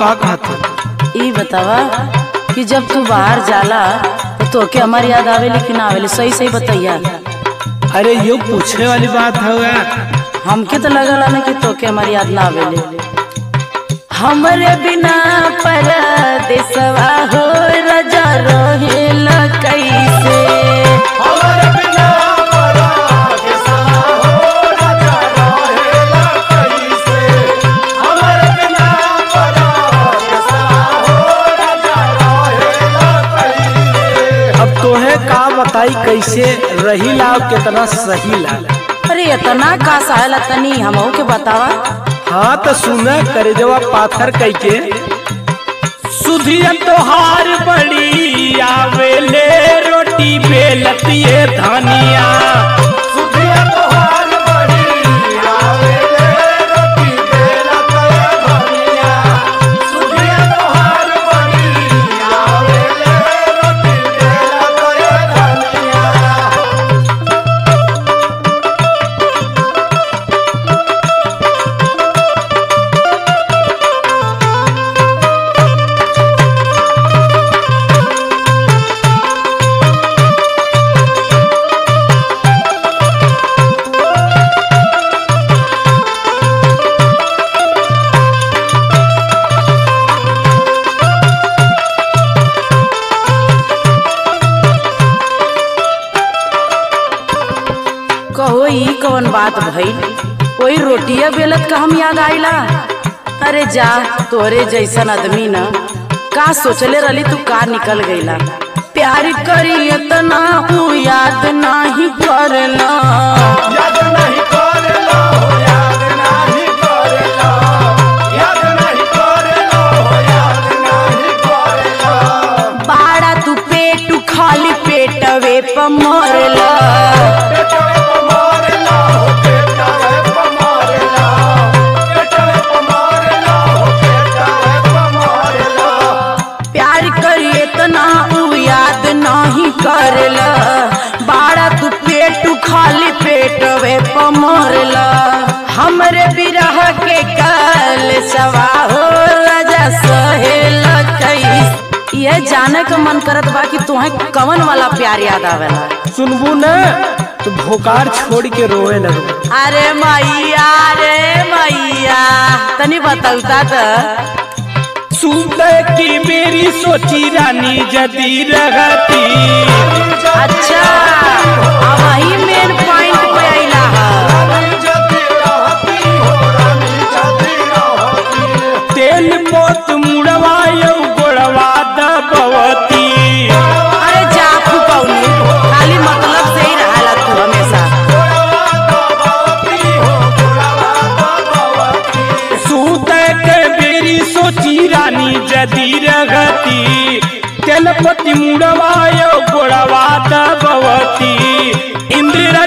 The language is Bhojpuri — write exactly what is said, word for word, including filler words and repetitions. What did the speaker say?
का कहत ई बतावा कि जब तू बाहर जाला तो तोके हमार याद आवेली कि ना आवेली? सही सही बतैया। अरे यो पूछे वाली बात है यार। हमके तो लगला ना कि तोके हमार याद ना आवेली। हमरे बिना परदेसवा हो रजा रहेला कैसे? हमरे बिना परदेसवा हो रजा रहेला कैसे? हमरे बिना परदेसवा हो रजा रहेला कैसे? अब तोहे का बताई कैसे रही ला कितना सही ला। अरे इतना का सहायला तनी हमहू के बतावा। हाँ तो सुना करे जवा पाथर कई के सुधिया तोहार बड़ी आवेले रोटी बेलतिए धनिया। सुधिया तोहार बड़ी आवेले रोटी बेलतिए धनिया। सुधिया तोहार बड़ी आवेले रोटी बेलतिए धनिया। कहो ई कौन बात भइल? कोई रोटिया बेलत का हम याद आइला? अरे जा, तोरे जैसन आदमी न का सोचले रही तू का निकल गईला। प्यार करी इतना ऊ याद नाही करला। याद नहीं करेला हो, याद नहीं करेला। याद नहीं करेला हो, याद नहीं करेला। बाड़ा तू पेट खाली पेटवे प मरला। पेटवे पे मारेला हो, पेटवे पे मारेला। पेटवे पे मारेला हो, पेटवे पे मारेला। प्यार करी इतना ऊ याद नाही करला। बाड़ा तू पेट खाली पेटवे प मरला। हमरे बिरह के काल सवा हो राजा सहेला कैस। ये जाने का मन करत बा कि तुहे कवन वाला प्यार याद आवेला? सुनबू न तो भोकार छोड़ के रोए लगो। अरे मैया रे मैया, तनी बताऊता त सुनते की मेरी सोची रानी जदी रहती। अच्छा, अब वही मेन पॉइंट पे आइला है। रानी जदी रहती हो, रानी जदी रहती। तेल पोत मुड़वायो गोड़वा दबवती। अरे जा फुकौनी, खाली मतलब से ही रहला तू हमेशा। सूते के मेरी सोची रानी जदी रहती। तेल पोती मुड़वायो गोड़वा दबवती। इंदिरा